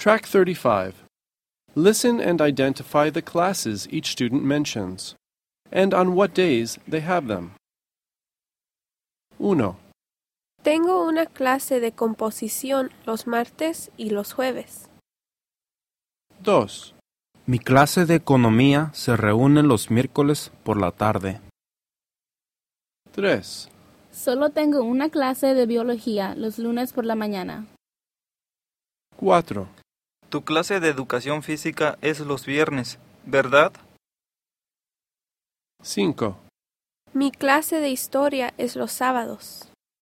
Track 35. Listen and identify the classes each student mentions, and on what days they have them. 1, Tengo una clase de composición los martes y los jueves. 2, Mi clase de economía se reúne los miércoles por la tarde. 3, Solo tengo una clase de biología los lunes por la mañana. 4, Tu clase de educación física es los viernes, ¿verdad? 5, Mi clase de historia es los sábados.